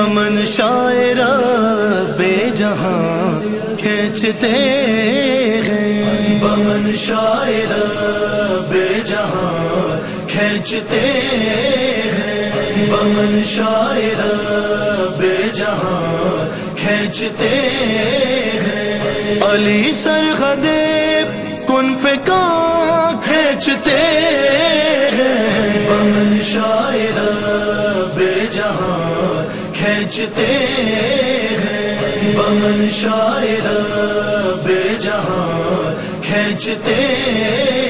बमन शायर बेजहां खींचते हैं, बमन शायर बेजहां खींचते हैं, बमन शायर बेजहां खींचते हैं। अली सरखदे कुनफ़िका खींचते हैं, बमन शायर बेजहां खींचते हैं, बमन शायर बेजहां खींचते